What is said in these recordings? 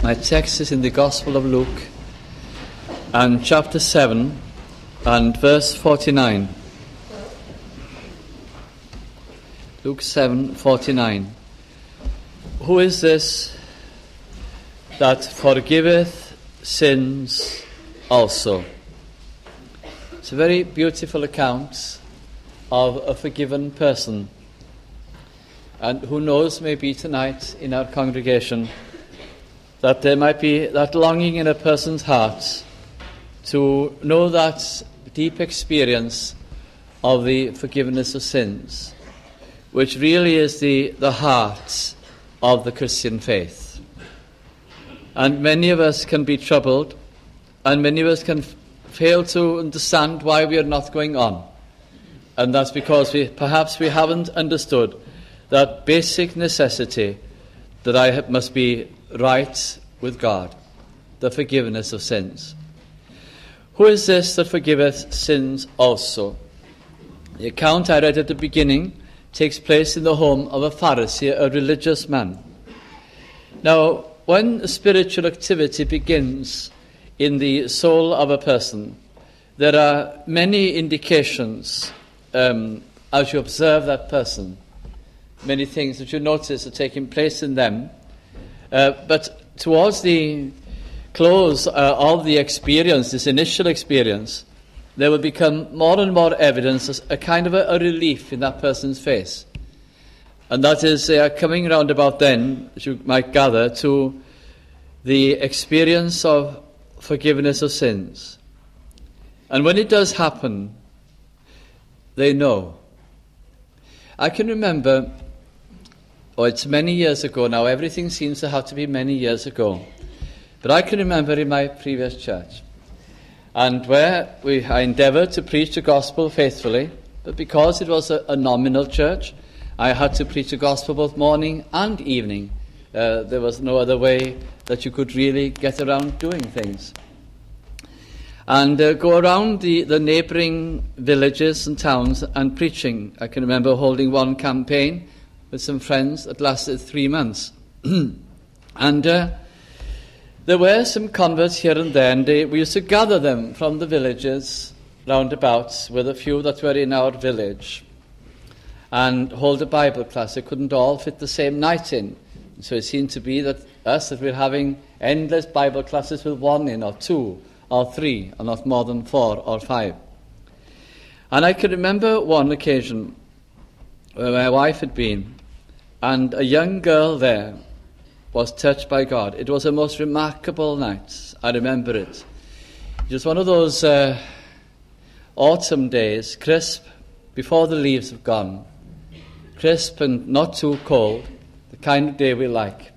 My text is in the Gospel of Luke, and chapter 7 and verse 49. Luke 7:49. Who is this that forgiveth sins also? It's a very beautiful account of a forgiven person. And who knows, maybe tonight in our congregation, that there might be that longing in a person's heart to know that deep experience of the forgiveness of sins, which really is the heart of the Christian faith. And many of us can be troubled, and many of us can fail to understand why we are not going on. And that's because perhaps we haven't understood that basic necessity that I must be right with God, the forgiveness of sins. Who is this that forgiveth sins also? The account I read at the beginning takes place in the home of a Pharisee, a religious man. Now, when a spiritual activity begins in the soul of a person, there are many indications as you observe that person. Many things that you notice are taking place in them. But towards the close of the experience, this initial experience, there will become more and more evidence, as a kind of a relief in that person's face. And that is, they are coming round about then, as you might gather, to the experience of forgiveness of sins. And when it does happen, they know. I can remember, it's many years ago now, everything seems to have to be many years ago. But I can remember in my previous church, and where I endeavoured to preach the gospel faithfully, but because it was a nominal church, I had to preach the gospel both morning and evening. There was no other way that you could really get around doing things. And go around the neighbouring villages and towns and preaching. I can remember holding one campaign with some friends that lasted 3 months. And there were some converts here and there, and we used to gather them from the villages roundabouts with a few that were in our village and hold a Bible class. They couldn't all fit the same night in. So it seemed to be that we're having endless Bible classes with one in, or two, or three, or not more than 4 or 5. And I can remember one occasion where my wife had been, and a young girl there was touched by God. It was a most remarkable night. I remember it. It was one of those autumn days, crisp, before the leaves have gone, crisp and not too cold, the kind of day we like.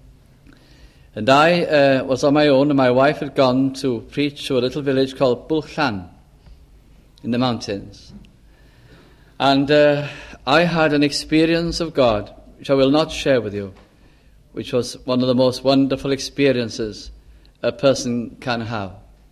And I was on my own, and my wife had gone to preach to a little village called Bulchan in the mountains. And I had an experience of God, which I will not share with you, which was one of the most wonderful experiences a person can have,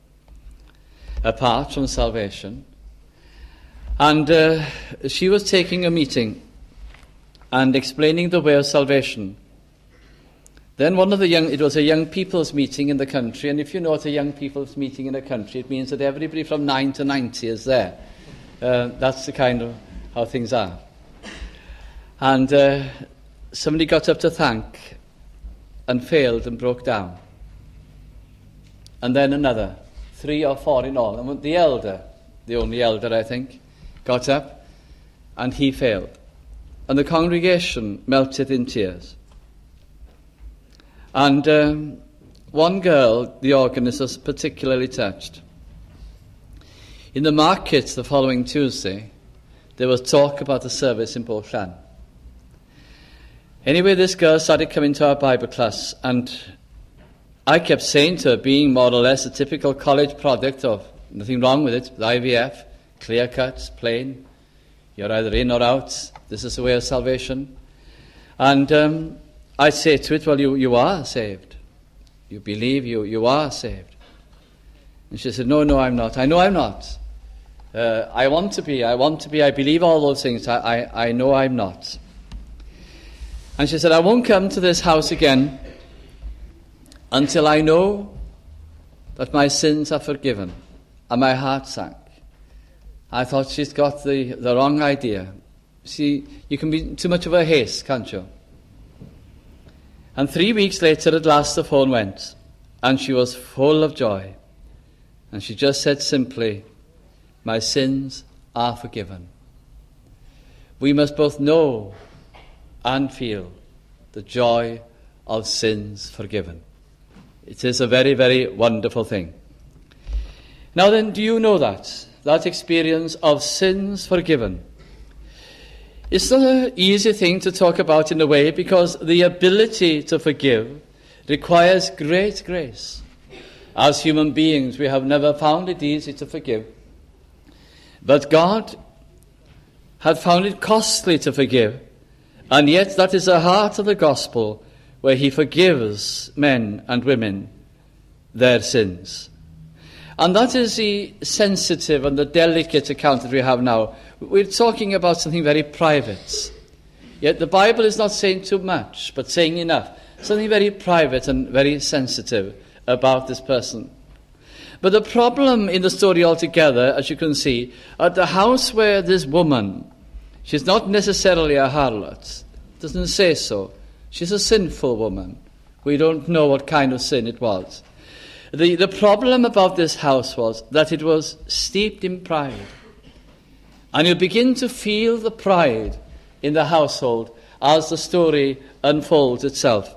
apart from salvation. And she was taking a meeting and explaining the way of salvation. Then it was a young people's meeting in the country, and if you know what a young people's meeting in a country, it means that everybody from 9 to 90 is there. That's the kind of how things are. And somebody got up to thank and failed and broke down. And then another, 3 or 4 in all. And the elder, the only elder I think, got up and he failed. And the congregation melted in tears. And one girl, the organist, was particularly touched. In the market the following Tuesday, there was talk about the service in Bulchan. Anyway, this girl started coming to our Bible class, and I kept saying to her, being more or less a typical college product of nothing wrong with it, with IVF, clear cut, plain, you're either in or out, this is the way of salvation. And I say to it, well, you are saved. You believe you are saved. And she said, no, I'm not. I know I'm not. I want to be. I believe all those things. I know I'm not. And she said, I won't come to this house again until I know that my sins are forgiven. And my heart sank. I thought, she's got the wrong idea. See, you can be in too much of a haste, can't you? And 3 weeks later, at last, the phone went, and she was full of joy. And she just said simply, my sins are forgiven. We must both know and feel the joy of sins forgiven. It is a very, very wonderful thing. Now then, do you know that experience of sins forgiven? It's not an easy thing to talk about in a way, because the ability to forgive requires great grace. As human beings, we have never found it easy to forgive. But God had found it costly to forgive, and yet that is the heart of the gospel, where he forgives men and women their sins. And that is the sensitive and the delicate account that we have now. We're talking about something very private. Yet the Bible is not saying too much, but saying enough. Something very private and very sensitive about this person. But the problem in the story altogether, as you can see, at the house where this woman, she's not necessarily a harlot. It doesn't say so. She's a sinful woman. We don't know what kind of sin it was. The problem about this house was that it was steeped in pride. And you begin to feel the pride in the household as the story unfolds itself.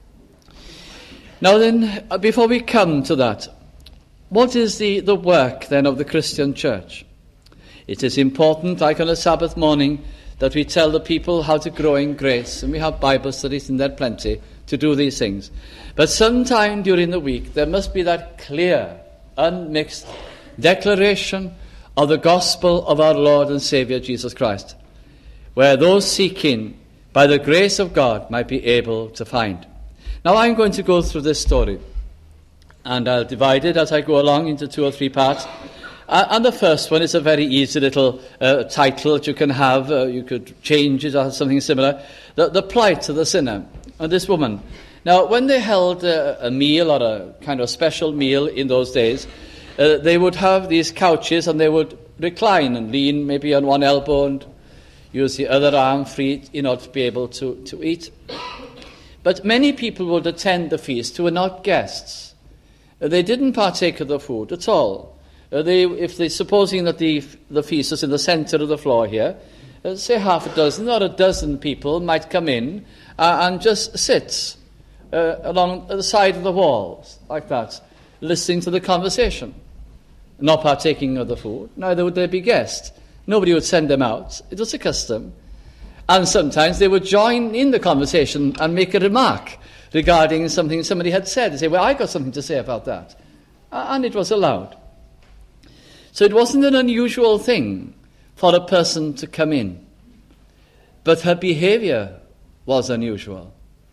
Now then, before we come to that, what is the work then of the Christian church? It is important, like on a Sabbath morning, that we tell the people how to grow in grace. And we have Bible studies in there plenty to do these things. But sometime during the week, there must be that clear, unmixed declaration of the gospel of our Lord and Saviour Jesus Christ, where those seeking by the grace of God might be able to find. Now I'm going to go through this story, and I'll divide it as I go along into 2 or 3 parts. And the first one is a very easy little title that you can have. You could change it or something similar. The plight of the sinner. And this woman. Now, when they held a meal or a kind of special meal in those days, they would have these couches and they would recline and lean maybe on one elbow and use the other arm free in order to be able to eat. But many people would attend the feast who were not guests. They didn't partake of the food at all. Supposing that the feast is in the center of the floor here, say half a dozen or a dozen people might come in and just sit along the side of the walls, like that, listening to the conversation, not partaking of the food. Neither would there be guests. Nobody would send them out. It was a custom. And sometimes they would join in the conversation and make a remark regarding something somebody had said. They say, well, I got something to say about that. And it was allowed. So it wasn't an unusual thing for a person to come in. But her behavior was unusual.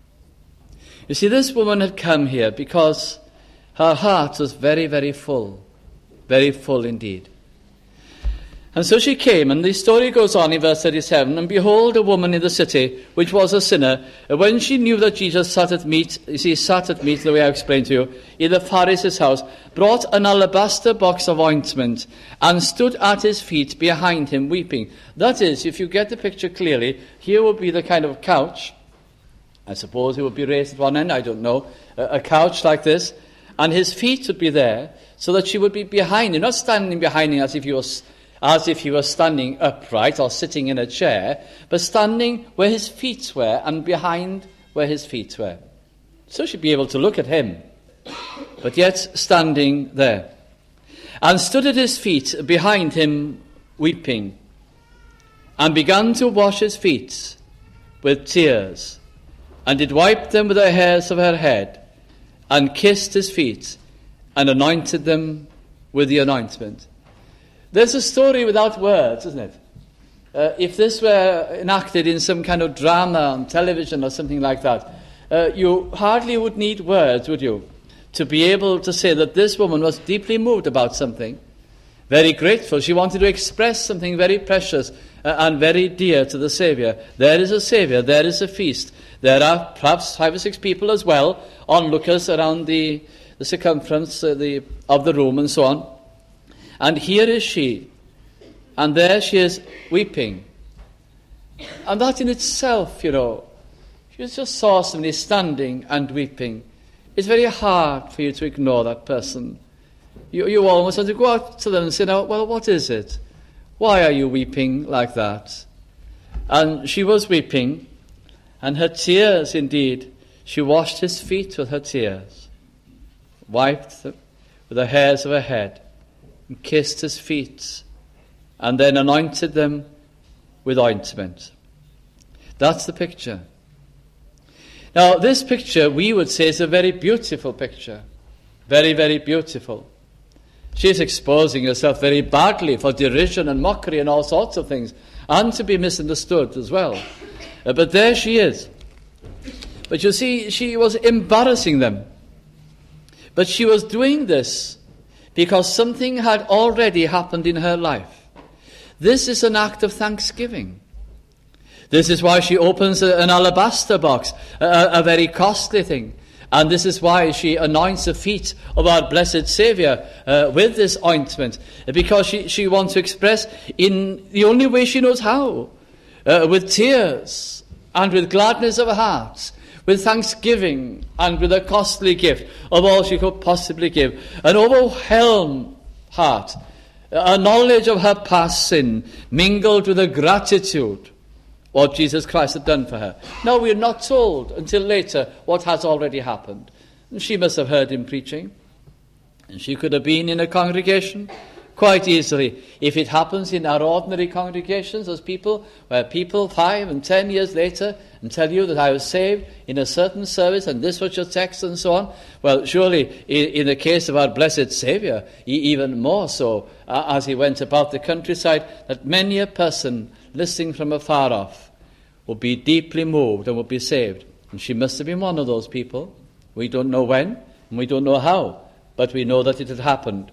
You see, this woman had come here because her heart was very, very full indeed. And so she came, and the story goes on in verse 37, and behold, a woman in the city, which was a sinner, when she knew that Jesus sat at meat, the way I explained to you, in the Pharisee's house, brought an alabaster box of ointment, and stood at his feet behind him, weeping. That is, if you get the picture clearly, here would be the kind of couch. I suppose it would be raised at one end, I don't know, a couch like this, and his feet would be there, so that she would be behind him, not standing behind him as if he was standing upright or sitting in a chair, but standing where his feet were and behind where his feet were. So she'd be able to look at him, but yet standing there. And stood at his feet behind him, weeping, and began to wash his feet with tears, and did wipe them with the hairs of her head, and kissed his feet, and anointed them with the anointment. There's a story without words, isn't it? If this were enacted in some kind of drama on television or something like that, you hardly would need words, would you, to be able to say that this woman was deeply moved about something. very grateful. She wanted to express something very precious and very dear to the Saviour. There is a Saviour, there is a feast. There are perhaps 5 or 6 people as well, onlookers around the circumference of the room and so on. And here is she, and there she is weeping. And that in itself, she just saw somebody standing and weeping. It's very hard for you to ignore that person. You almost want to go out to them and say, "Now, well, what is it? Why are you weeping like that?" And she was weeping, and her tears, indeed, she washed his feet with her tears, wiped them with the hairs of her head, and kissed his feet, and then anointed them with ointment. That's the picture. Now, this picture, we would say, is a very beautiful picture. Very, very beautiful. She's exposing herself very badly for derision and mockery and all sorts of things, and to be misunderstood as well. But there she is. But you see, she was embarrassing them. But she was doing this because something had already happened in her life. This is an act of thanksgiving. This is why she opens an alabaster box, a very costly thing. And this is why she anoints the feet of our blessed Saviour with this ointment. Because she wants to express in the only way she knows how, with tears and with gladness of heart, with thanksgiving and with a costly gift of all she could possibly give. An overwhelmed heart, a knowledge of her past sin, mingled with a gratitude what Jesus Christ had done for her. Now, we are not told until later what has already happened. She must have heard him preaching, and she could have been in a congregation quite easily. If it happens in our ordinary congregations as people, where people 5 and 10 years later and tell you that I was saved in a certain service and this was your text and so on, well, surely in the case of our blessed Saviour, even more so, as he went about the countryside, that many a person listening from afar off will be deeply moved and will be saved. And she must have been one of those people. We don't know when, and we don't know how, but we know that it had happened.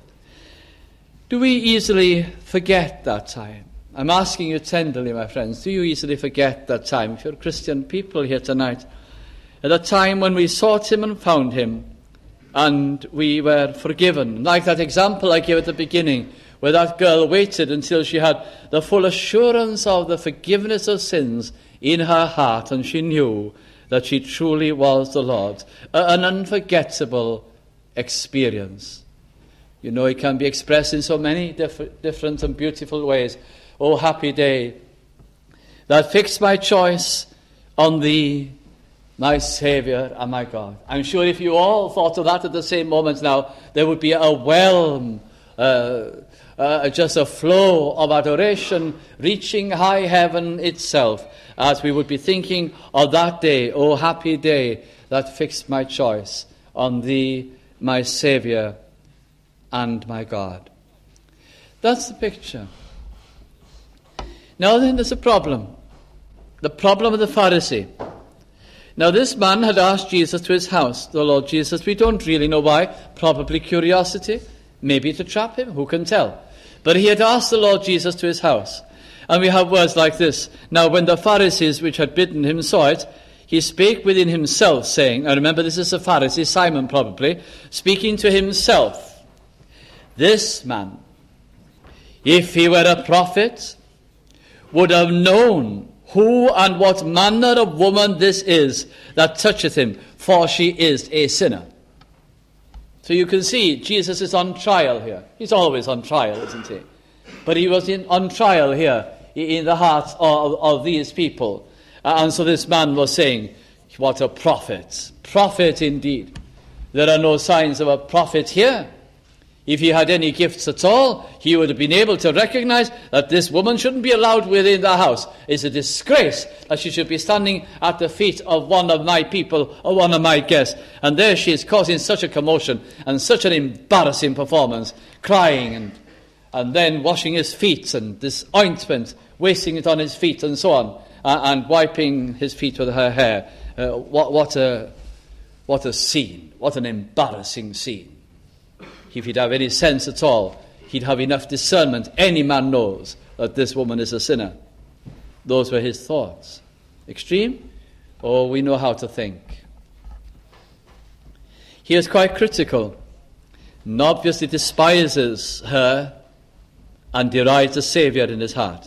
Do we easily forget that time? I'm asking you tenderly, my friends, do you easily forget that time? If you're Christian people here tonight, at a time when we sought him and found him, and we were forgiven, like that example I gave at the beginning, where that girl waited until she had the full assurance of the forgiveness of sins in her heart, and she knew that she truly was the Lord. An unforgettable experience. You know, it can be expressed in so many different and beautiful ways. Oh, happy day that fixed my choice on thee, my Saviour and my God. I'm sure if you all thought of that at the same moment now, there would be a whelm, just a flow of adoration reaching high heaven itself, as we would be thinking of that day, oh happy day that fixed my choice on thee, my Saviour and my God. That's the picture. Now then, there's a problem. The problem of the Pharisee. Now this man had asked Jesus to his house, the Lord Jesus. We don't really know why. Probably curiosity. Maybe to trap him. Who can tell? But he had asked the Lord Jesus to his house. And we have words like this. Now when the Pharisees which had bidden him saw it, he spake within himself, saying, now remember this is a Pharisee, Simon probably, speaking to himself, this man, if he were a prophet, would have known who and what manner of woman this is that toucheth him, for she is a sinner. So you can see Jesus is on trial here. He's always on trial, isn't he? But he was on trial here in the hearts of these people. And so this man was saying, what a prophet. Prophet indeed. There are no signs of a prophet here. If he had any gifts at all, he would have been able to recognize that this woman shouldn't be allowed within the house. It's a disgrace that she should be standing at the feet of one of my people or one of my guests. And there she is causing such a commotion and such an embarrassing performance, crying and then washing his feet and this ointment, wasting it on his feet and so on, and wiping his feet with her hair. What a scene. What an embarrassing scene. If he'd have any sense at all, he'd have enough discernment. Any man knows that this woman is a sinner. Those were his thoughts. Extreme? Oh, we know how to think. He is quite critical, and obviously despises her and derides the Saviour in his heart.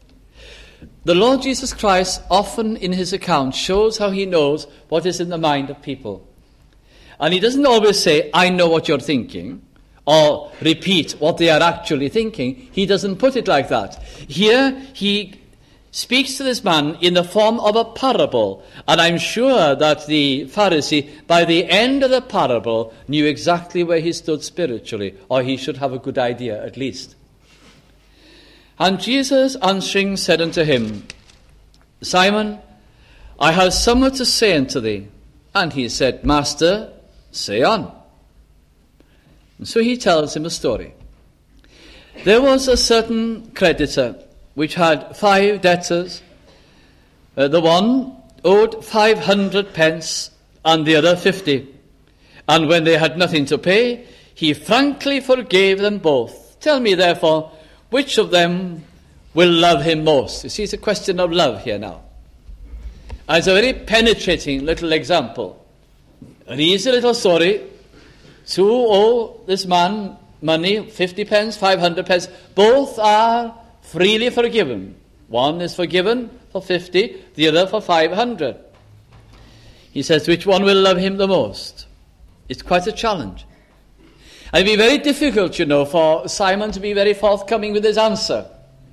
The Lord Jesus Christ often in his account shows how he knows what is in the mind of people. And he doesn't always say, I know what you're thinking, or repeat what they are actually thinking. He doesn't put it like that. Here he speaks to this man in the form of a parable, and I'm sure that the Pharisee, by the end of the parable, knew exactly where he stood spiritually, or he should have a good idea at least. And Jesus answering said unto him, Simon, I have somewhat to say unto thee. And he said, Master, say on. And so he tells him a story. There was a certain creditor which had 5 debtors. The one owed 500 pence and the other 50. And when they had nothing to pay, he frankly forgave them both. Tell me therefore, which of them will love him most? You see, it's a question of love here now. And it's a very penetrating little example. An easy little story. 2 owe this man money, 50 pence, 500 pence. Both are freely forgiven. One is forgiven for 50, the other for 500. He says, which one will love him the most? It's quite a challenge. And it'd be very difficult, for Simon to be very forthcoming with his answer.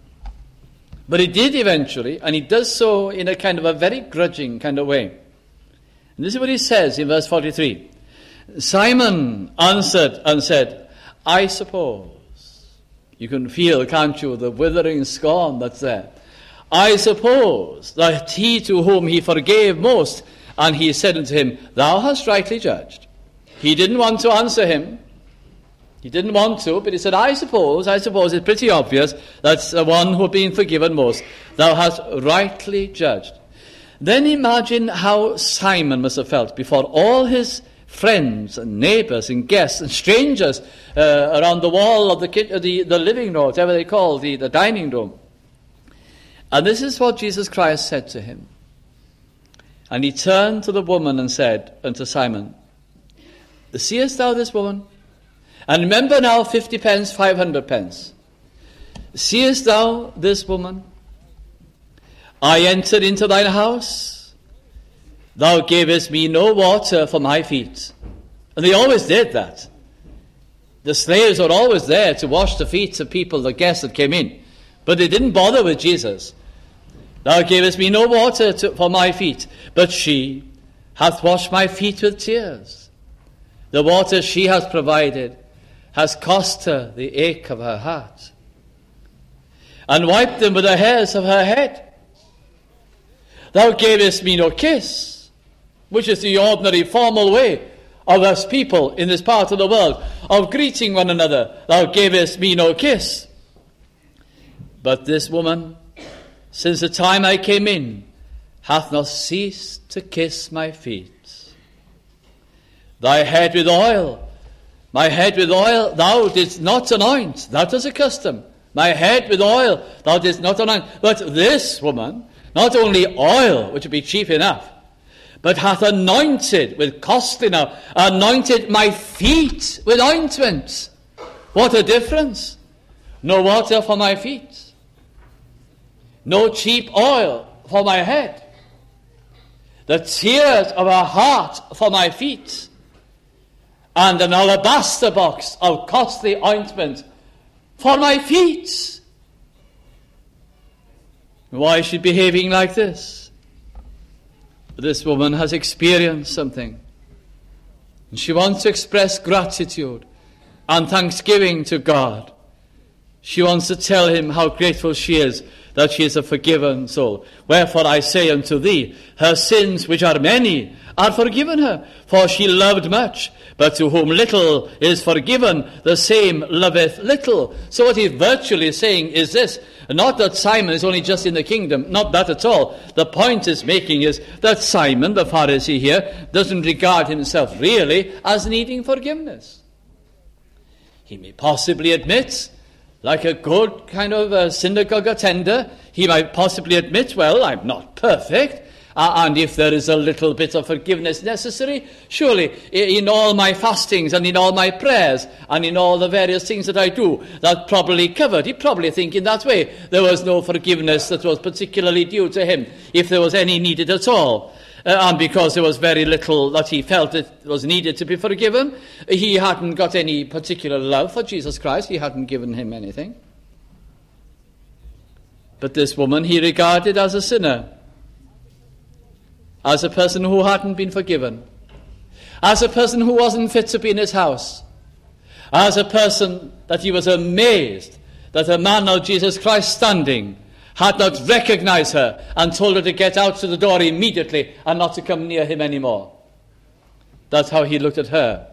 But he did eventually, and he does so in a kind of a very grudging kind of way. And this is what he says in verse 43. Simon answered and said, I suppose. You can feel, can't you, the withering scorn that's there. I suppose that he to whom he forgave most, and he said unto him, Thou hast rightly judged. He didn't want to answer him. He didn't want to, but he said, I suppose it's pretty obvious that's the one who had been forgiven most. Thou hast rightly judged. Then imagine how Simon must have felt before all his friends and neighbours and guests and strangers around the wall of the living room, whatever they call the dining room. And this is what Jesus Christ said to him. And he turned to the woman and said unto Simon, Seest thou this woman? And remember now 50 pence, 500 pence. Seest thou this woman? I entered into thine house. Thou gavest me no water for my feet. And they always did that. The slaves were always there to wash the feet of people, the guests that came in. But they didn't bother with Jesus. Thou gavest me no water for my feet, but she hath washed my feet with tears. The water she has provided has cost her the ache of her heart, and wiped them with the hairs of her head. Thou gavest me no kiss, which is the ordinary formal way of us people in this part of the world, of greeting one another. Thou gavest me no kiss. But this woman, since the time I came in, hath not ceased to kiss my feet. Thy head with oil, my head with oil, thou didst not anoint. That was a custom. My head with oil, thou didst not anoint. But this woman, not only oil, which would be cheap enough, but hath anointed with costly now, anointed my feet with ointment. What a difference. No water for my feet. No cheap oil for my head. The tears of her heart for my feet. And an alabaster box of costly ointment for my feet. Why is she behaving like this? This woman has experienced something. And she wants to express gratitude and thanksgiving to God. She wants to tell him how grateful she is that she is a forgiven soul. Wherefore I say unto thee, her sins, which are many, are forgiven her, for she loved much. But to whom little is forgiven, the same loveth little. So what he's virtually saying is this, not that Simon is only just in the kingdom, not that at all. The point he's making is that Simon, the Pharisee here, doesn't regard himself really as needing forgiveness. He may possibly admit Like a good kind of synagogue attender, he might possibly admit, well, I'm not perfect, and if there is a little bit of forgiveness necessary, surely in all my fastings and in all my prayers and in all the various things that I do, that's probably covered. He probably thinking that way. There was no forgiveness that was particularly due to him, if there was any needed at all. And because there was very little that he felt it was needed to be forgiven, he hadn't got any particular love for Jesus Christ. He hadn't given him anything. But this woman he regarded as a sinner, as a person who hadn't been forgiven, as a person who wasn't fit to be in his house, as a person that he was amazed that a man of Jesus Christ standing had not recognized her and told her to get out to the door immediately and not to come near him anymore. That's how he looked at her.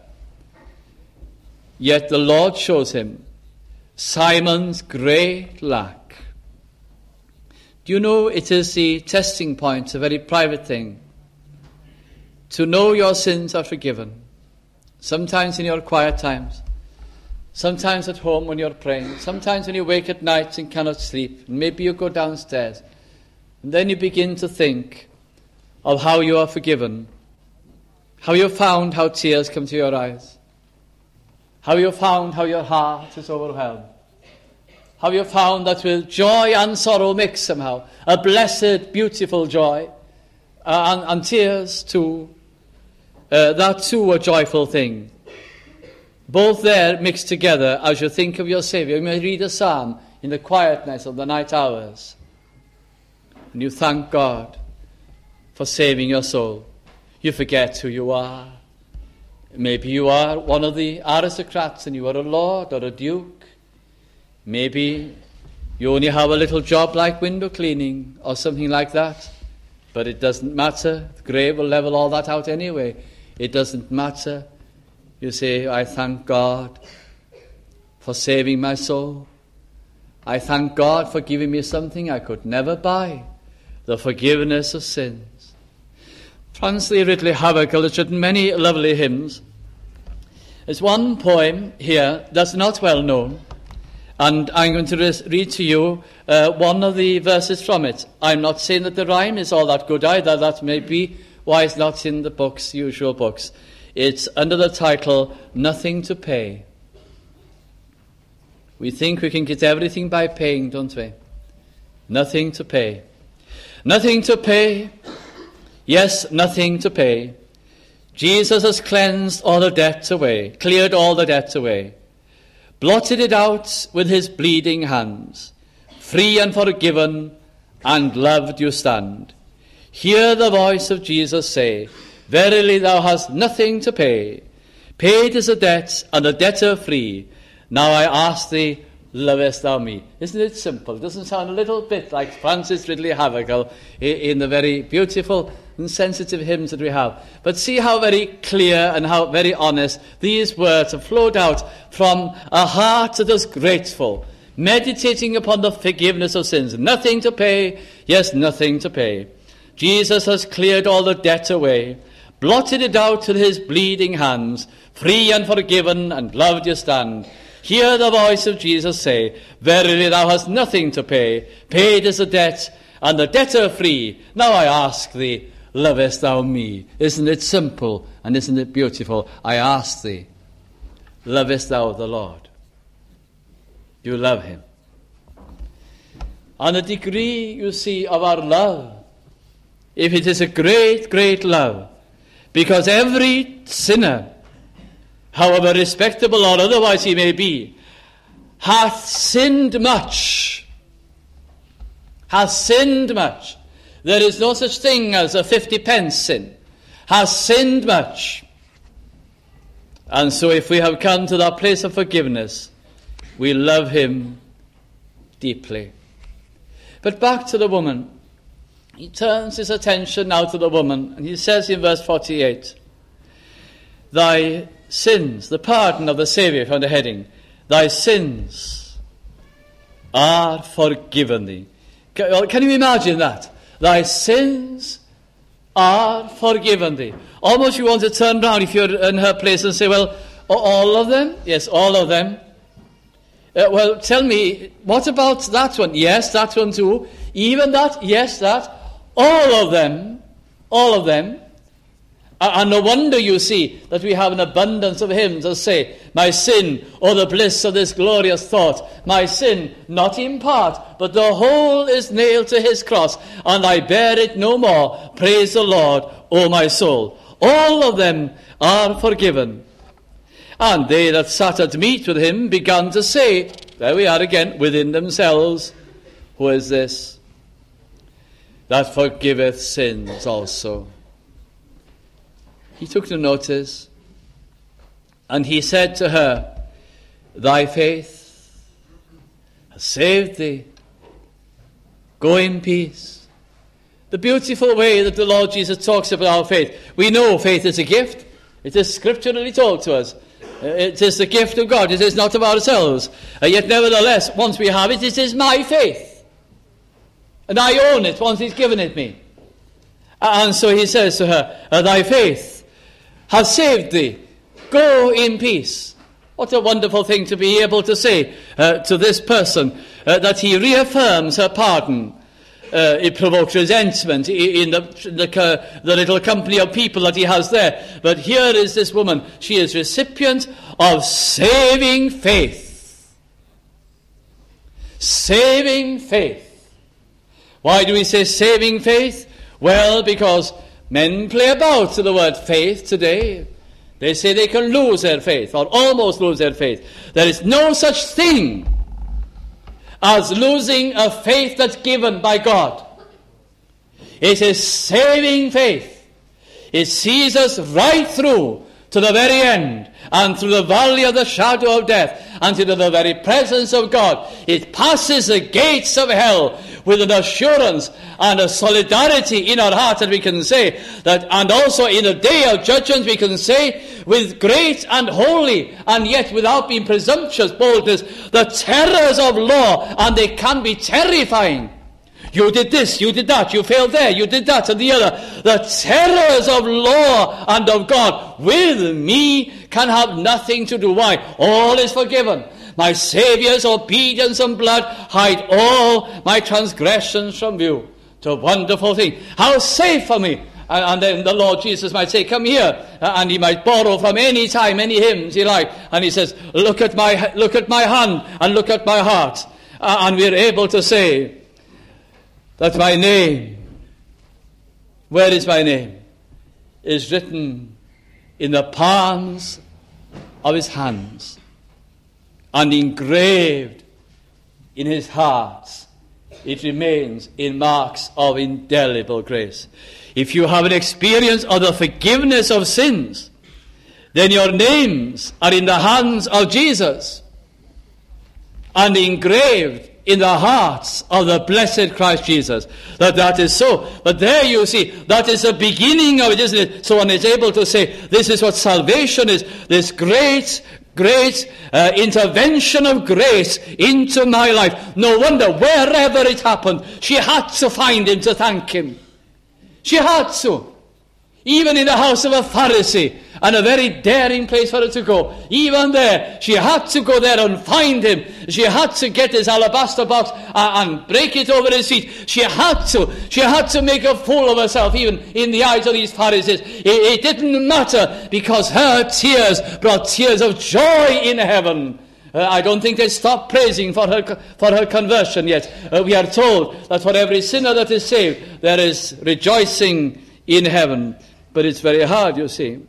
Yet the Lord shows him Simon's great lack. Do you know it is the testing point, a very private thing, to know your sins are forgiven. Sometimes in your quiet times, sometimes at home when you're praying, sometimes when you wake at night and cannot sleep, and maybe you go downstairs, and then you begin to think of how you are forgiven, how you found how tears come to your eyes, how you found how your heart is overwhelmed, how you found that with joy and sorrow mixed somehow, a blessed, beautiful joy, and tears too, that too a joyful thing. Both there mixed together as you think of your Saviour. You may read a psalm in the quietness of the night hours, and you thank God for saving your soul. You forget who you are. Maybe you are one of the aristocrats and you are a lord or a duke. Maybe you only have a little job like window cleaning or something like that. But it doesn't matter. The grave will level all that out anyway. It doesn't matter. You say, I thank God for saving my soul. I thank God for giving me something I could never buy, the forgiveness of sins. Francis Ridley Havergal has written many lovely hymns. There's one poem here that's not well known, and I'm going to read to you one of the verses from it. I'm not saying that the rhyme is all that good either. That may be why it's not in the books, usual books. It's under the title, Nothing to Pay. We think we can get everything by paying, don't we? Nothing to pay. Nothing to pay. Yes, nothing to pay. Jesus has cleansed all the debt away, cleared all the debt away, blotted it out with his bleeding hands. Free and forgiven and loved you stand. Hear the voice of Jesus say, verily thou hast nothing to pay. Paid is a debt, and the debtor free. Now I ask thee, lovest thou me? Isn't it simple? It doesn't sound a little bit like Francis Ridley Havergal in the very beautiful and sensitive hymns that we have. But see how very clear and how very honest these words have flowed out from a heart that is grateful, meditating upon the forgiveness of sins. Nothing to pay, yes, nothing to pay. Jesus has cleared all the debt away, blotted it out with his bleeding hands. Free and forgiven and loved you stand. Hear the voice of Jesus say, verily thou hast nothing to pay. Paid is the debt, and the debtor free. Now I ask thee, lovest thou me? Isn't it simple and isn't it beautiful? I ask thee, lovest thou the Lord? You love him. And the degree, you see, of our love, if it is a great, great love, because every sinner, however respectable or otherwise he may be, hath sinned much. Hath sinned much. There is no such thing as a 50-pence sin. Hath sinned much. And so if we have come to that place of forgiveness, we love him deeply. But back to the woman. He turns his attention now to the woman, and he says in verse 48, thy sins, the pardon of the Saviour from the heading, thy sins are forgiven thee. Can you imagine that? Thy sins are forgiven thee. Almost you want to turn round if you're in her place and say, well, all of them? Yes, all of them. Well, tell me, what about that one? Yes, that one too. Even that? Yes, that. All of them. And no wonder, you see, that we have an abundance of hymns that say, my sin, oh the bliss of this glorious thought, my sin, not in part, but the whole is nailed to his cross, and I bear it no more. Praise the Lord, O my soul. All of them are forgiven. And they that sat at meat with him began to say, there we are again, within themselves, who is this that forgiveth sins also? He took no notice, and he said to her, thy faith has saved thee. Go in peace. The beautiful way that the Lord Jesus talks about our faith. We know faith is a gift. It is scripturally told to us. It is the gift of God. It is not of ourselves. Yet nevertheless, once we have it, it is my faith. And I own it once he's given it me. And so he says to her, thy faith has saved thee. Go in peace. What a wonderful thing to be able to say to this person, that he reaffirms her pardon. It provokes resentment in the little company of people that he has there. But here is this woman. She is recipient of saving faith. Saving faith. Why do we say saving faith? Well, because men play about to the word faith today. They say they can lose their faith, or almost lose their faith. There is no such thing as losing a faith that's given by God. It is saving faith. It sees us right through to the very end, and through the valley of the shadow of death, and into the very presence of God. It passes the gates of hell with an assurance and a solidarity in our heart that we can say that, and also in the day of judgment we can say with great and holy, and yet without being presumptuous boldness, the terrors of law, and they can be terrifying. You did this, you did that, you failed there, you did that and the other. The terrors of law and of God with me can have nothing to do. Why? All is forgiven. My Saviour's obedience and blood hide all my transgressions from view. It's a wonderful thing. How safe for me. And then the Lord Jesus might say, come here. And he might borrow from any time, any hymns he liked. And he says, look at my hand and look at my heart. And we're able to say that my name, where is my name, is written in the palms of his hands and engraved in his heart. It remains in marks of indelible grace. If you have an experience of the forgiveness of sins, then your names are in the hands of Jesus and engraved in the hearts of the blessed Christ Jesus. That is so. But there you see, that is the beginning of it, isn't it? So one is able to say, this is what salvation is. This great intervention of grace into my life. No wonder, wherever it happened, she had to find him to thank him. She had to. Even in the house of a Pharisee, and a very daring place for her to go. Even there, she had to go there and find him. She had to get his alabaster box and break it over his feet. She had to make a fool of herself, even in the eyes of these Pharisees. It didn't matter, because her tears brought tears of joy in heaven. I don't think they stopped praising for her conversion yet. We are told that for every sinner that is saved, there is rejoicing in heaven. But it's very hard, you see.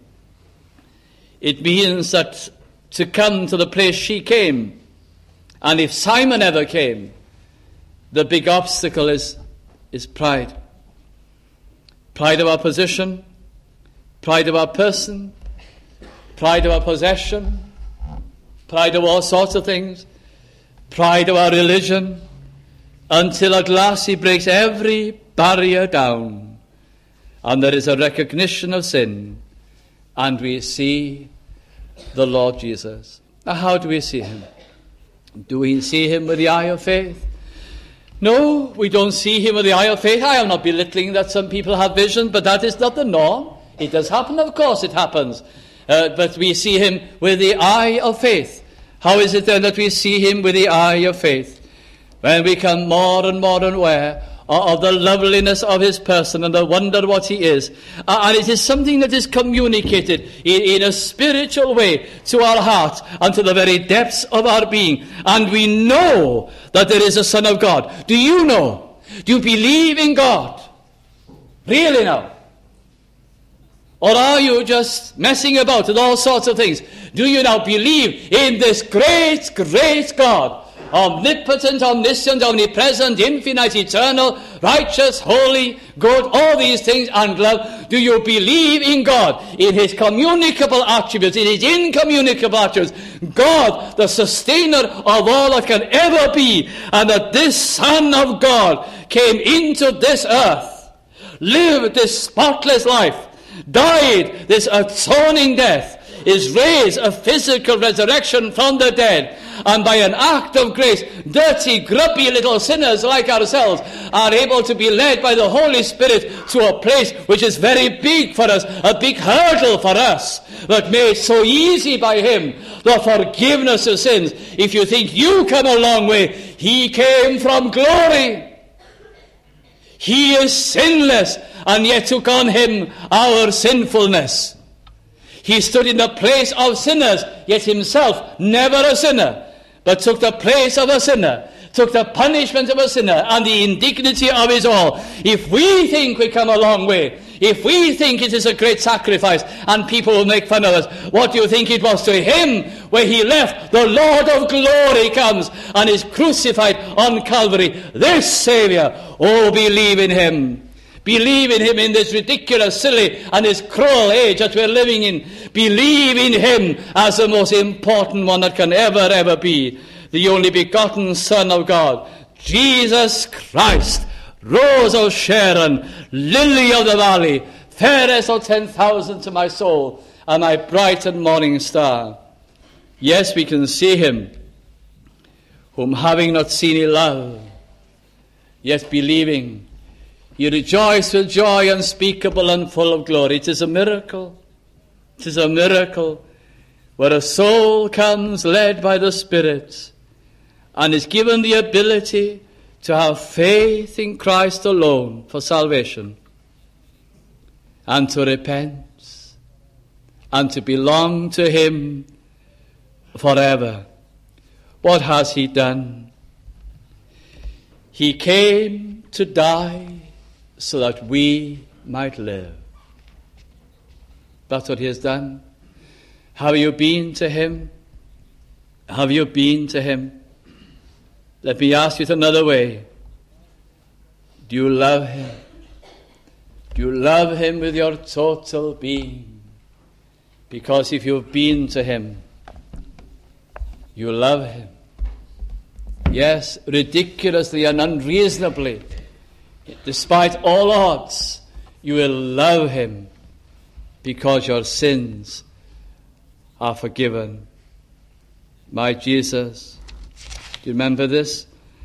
It means that to come to the place she came, and if Simon ever came, the big obstacle is pride. Pride of our position, pride of our person, pride of our possession, pride of all sorts of things, pride of our religion, until at last he breaks every barrier down, and there is a recognition of sin. And we see the Lord Jesus. Now, how do we see him? Do we see him with the eye of faith? No, we don't see him with the eye of faith. I am not belittling that some people have vision, but that is not the norm. It does happen, of course it happens. But we see him with the eye of faith. How is it then that we see him with the eye of faith, when we become more and more aware of the loveliness of his person and the wonder what he is? And it is something that is communicated in a spiritual way to our heart and to the very depths of our being. And we know that there is a Son of God. Do you know? Do you believe in God? Really now? Or are you just messing about with all sorts of things? Do you now believe in this great, great God? Omnipotent, omniscient, omnipresent, infinite, eternal, righteous, holy, good, all these things and love. Do you believe in God, in his communicable attributes, in his incommunicable attributes? God, the sustainer of all that can ever be, and that this Son of God came into this earth, lived this spotless life, died this atoning death, is raised a physical resurrection from the dead, and by an act of grace, dirty, grubby little sinners like ourselves are able to be led by the Holy Spirit to a place which is very big for us, a big hurdle for us, but made so easy by him, the forgiveness of sins. If you think you come a long way, he came from glory. He is sinless, and yet took on him our sinfulness. He stood in the place of sinners, yet himself never a sinner, but took the place of a sinner, took the punishment of a sinner and the indignity of his all. If we think we come a long way, if we think it is a great sacrifice and people will make fun of us, what do you think it was to him where he left? The Lord of glory comes and is crucified on Calvary. This Saviour, oh, believe in him. Believe in him in this ridiculous, silly, and this cruel age that we're living in. Believe in him as the most important one that can ever be. The only begotten Son of God, Jesus Christ, Rose of Sharon, Lily of the Valley, fairest of 10,000 to my soul, and my bright and morning star. Yes, we can see him, whom having not seen he loved, yet believing, he rejoiced with joy unspeakable and full of glory. It is a miracle. It is a miracle where a soul comes led by the Spirit and is given the ability to have faith in Christ alone for salvation, and to repent, and to belong to him forever. What has he done? He came to die so that we might live. That's what he has done. Have you been to him? Have you been to him? Let me ask you it another way. Do you love him? Do you love him with your total being? Because if you've been to him, you love him. Yes, ridiculously and unreasonably, despite all odds, you will love him because your sins are forgiven. My Jesus, do you remember this?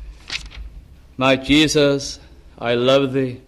My Jesus, I love thee.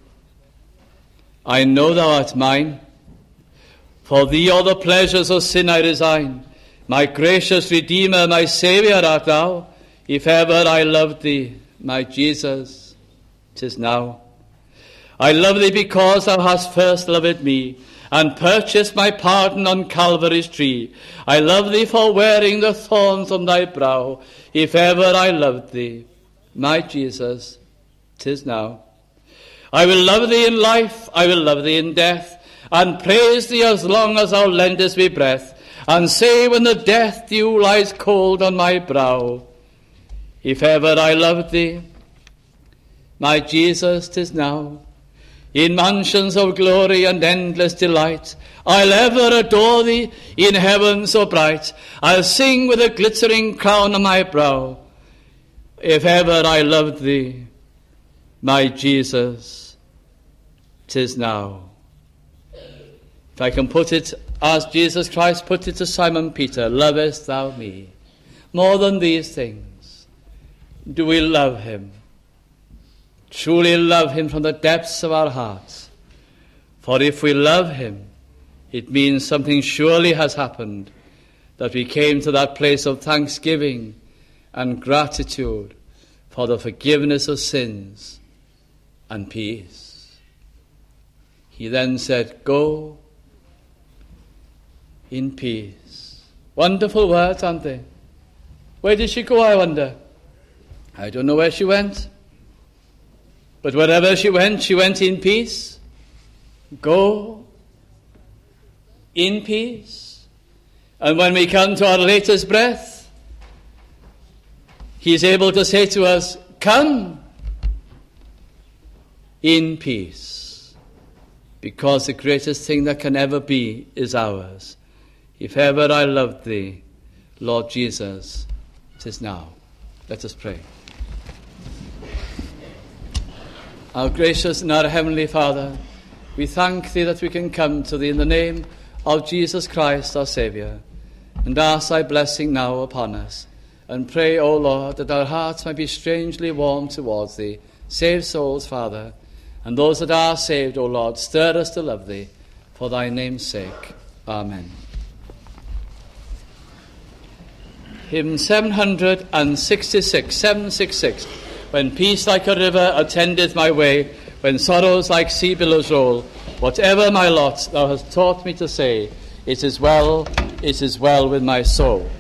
I know thou art mine. For thee all the pleasures of sin I resign. My gracious Redeemer, my Saviour art thou. If ever I loved thee, my Jesus, 'tis now. I love thee because thou hast first loved me, and purchased my pardon on Calvary's tree. I love thee for wearing the thorns on thy brow. If ever I loved thee, my Jesus, 'tis now. I will love thee in life, I will love thee in death, and praise thee as long as thou lendest me breath, and say when the death dew lies cold on my brow, if ever I loved thee, my Jesus, 'tis now. In mansions of glory and endless delight, I'll ever adore thee in heaven so bright. I'll sing with a glittering crown on my brow, if ever I loved thee, my Jesus, 'tis now. If I can put it as Jesus Christ put it to Simon Peter, lovest thou me more than these things? Do we love him? Truly love him from the depths of our hearts. For if we love him, it means something surely has happened. that we came to that place of thanksgiving and gratitude for the forgiveness of sins and peace. He then said, go in peace. Wonderful words, aren't they? Where did she go, I wonder? I don't know where she went. But wherever she went in peace. Go in peace. And when we come to our latest breath, he is able to say to us, come in peace. Because the greatest thing that can ever be is ours. If ever I loved thee, Lord Jesus, it is now. Let us pray. Our gracious and our heavenly Father, we thank thee that we can come to thee in the name of Jesus Christ, our Saviour, and ask thy blessing now upon us, and pray, O Lord, that our hearts might be strangely warm towards thee. Save souls, Father, and those that are saved, O Lord, stir us to love thee, for thy name's sake. Amen. Hymn 766, 766. When peace like a river attendeth my way, when sorrows like sea billows roll, whatever my lot thou hast taught me to say, it is well with my soul.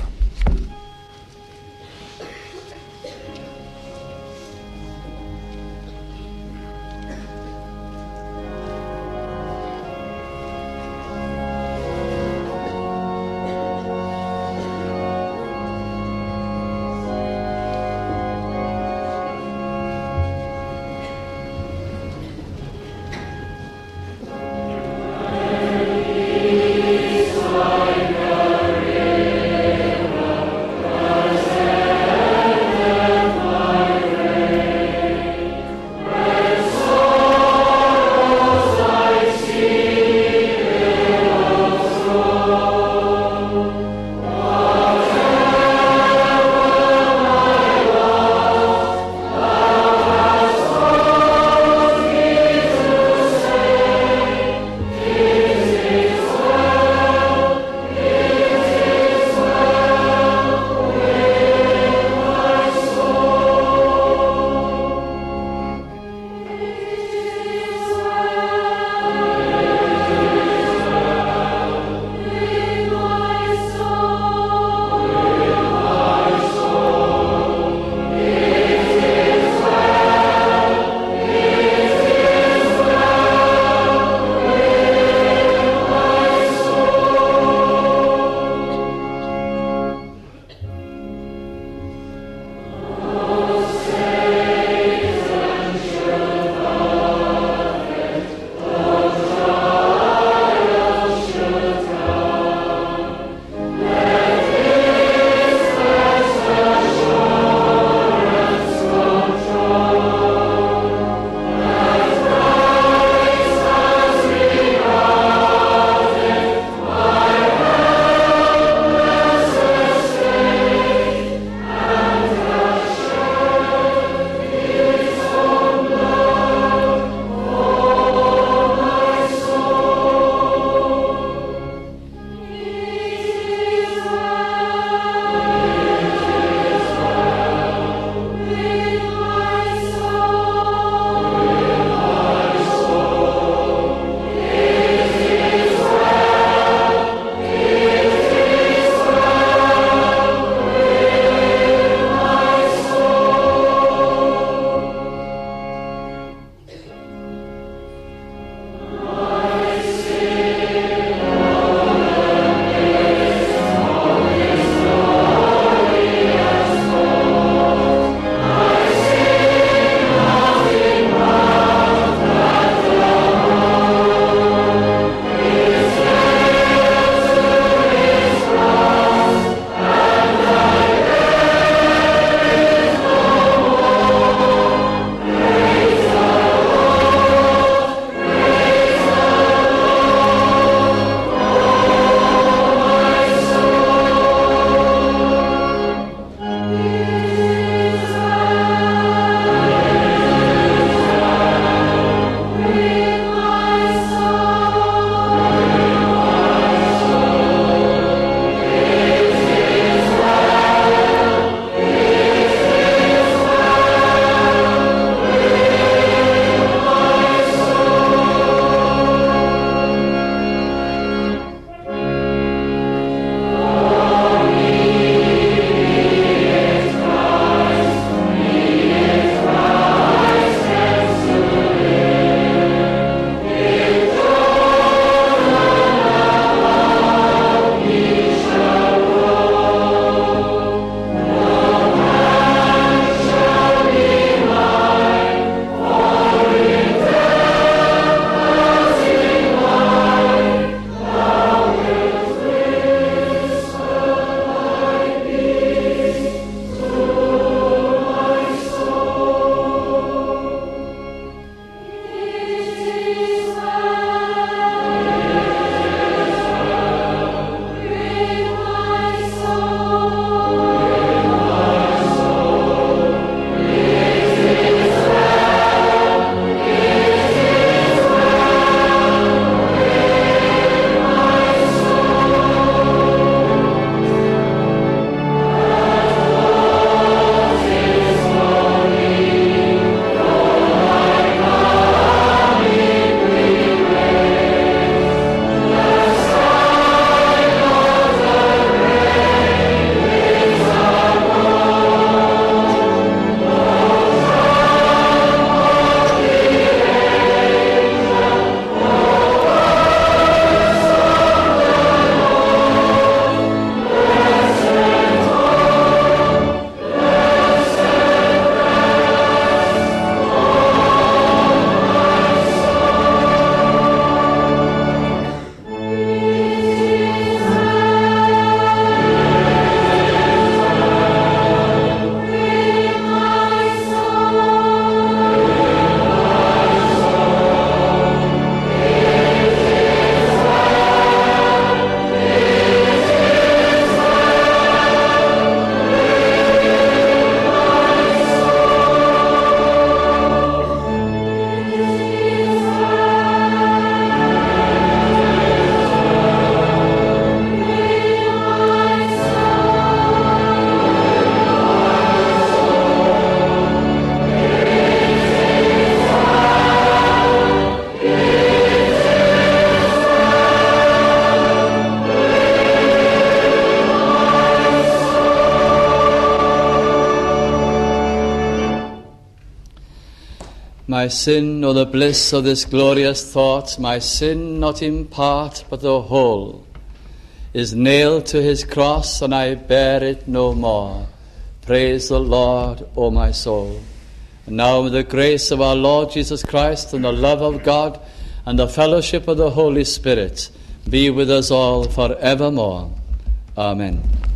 My sin, or the bliss of this glorious thought, my sin not in part but the whole, is nailed to his cross, and I bear it no more. Praise the Lord, O my soul. And now with the grace of our Lord Jesus Christ, and the love of God, and the fellowship of the Holy Spirit, be with us all for evermore. Amen.